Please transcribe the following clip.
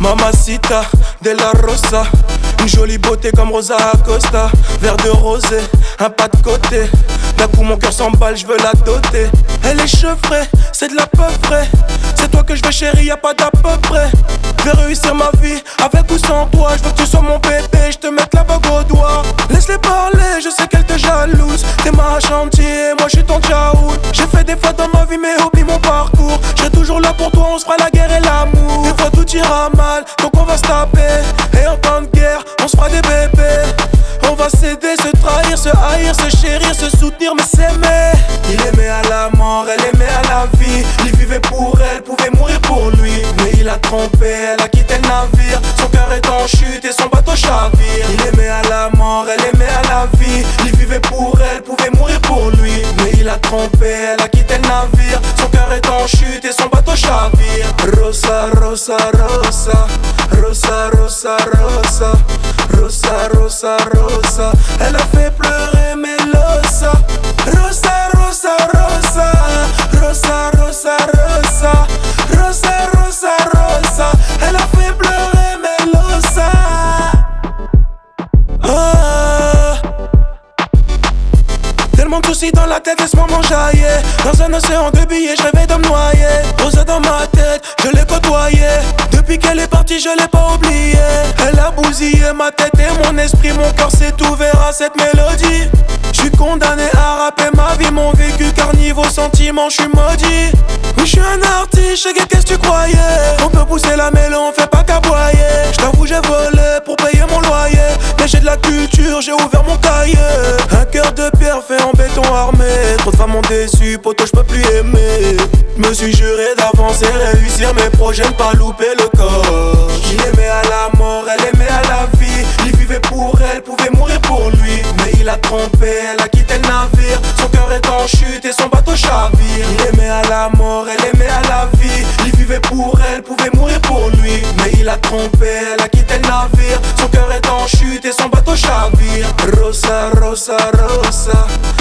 Mamacita de la Rosa, une jolie beauté comme Rosa Acosta. Verre de rosé, un pas de côté. D'un coup mon cœur s'emballe, je veux la doter. Elle est chevrée, c'est de la peu près. C'est toi que je veux chérie, y'a pas d'à peu près. Je vais réussir ma vie, avec ou sans toi. Je veux que tu sois mon bébé, je te mette la bague au doigt. Laisse-les parler, je sais qu'elle te jalouse. T'es ma chantier, moi je suis ton tchaoul. J'ai fait des fois dans ma vie mais oublie mon parcours. Je serai toujours là pour toi, on se fera la guerre et l'amour. Des fois tout ira mal, donc on va se taper. Et en temps de guerre, on se fera des bébés. On va s'aider, se trahir, se haïr, se chérir, se soutenir, mais s'aimer. Il aimait à la mort, elle aimait à la vie. Il vivait pour elle, pouvait mourir pour lui. Mais il a trompé, elle a quitté le navire. Son cœur est en chute et son bateau chavire. Il aimait à la mort, elle aimait à la vie. Il vivait pour elle, pouvait mourir pour lui. Mais il a trompé, elle a quitté le navire. Son cœur est en chute et son bateau chavire. Rosa, Rosa, Rosa. Rosa, Rosa, Rosa. Rosa, Rosa, Rosa. Elle a fait pleurer Melosa. Rosa, Rosa, Rosa. Rosa, Rosa, Rosa. Rosa, Rosa, Rosa. Elle a fait pleurer Melosa. Tellement de soucis dans la tête, laisse-moi m'enjailler. Dans un océan de billets, je rêvais de me noyer. Rosa dans ma tête, je l'ai côtoyée. Depuis qu'elle est partie, je l'ai pas oubliée. Elle a bousillé ma tête et mon esprit. Mon cœur s'est ouvert à cette mélodie. Je suis condamné à rapper ma vie, mon vécu. Car niveau sentiment, je suis maudit. Oui, je suis un artiste, qu'est-ce que tu croyais? On peut pousser la mêlée, on fait pas qu'aboyer. Je t'avoue, j'ai volé pour payer mon loyer. Mais j'ai de la culture, j'ai ouvert mon cahier. Un cœur de pierre fait en béton armé. Trop de femmes m'ont déçu, poto, je peux plus aimer. Je me suis juré d'avancer, réussir mes projets, ne pas louper le coche. Il aimait à la mort, elle aimait à la vie. Il vivait pour elle, pouvait mourir pour lui. Mais il a trompé, elle a quitté le navire. Son cœur est en chute et son bateau chavire. Il aimait à la mort, elle aimait à la vie. Il vivait pour elle, pouvait mourir pour lui. Mais il a trompé, elle a quitté le navire. Son cœur est en chute et son bateau chavire. Rosa, Rosa, Rosa.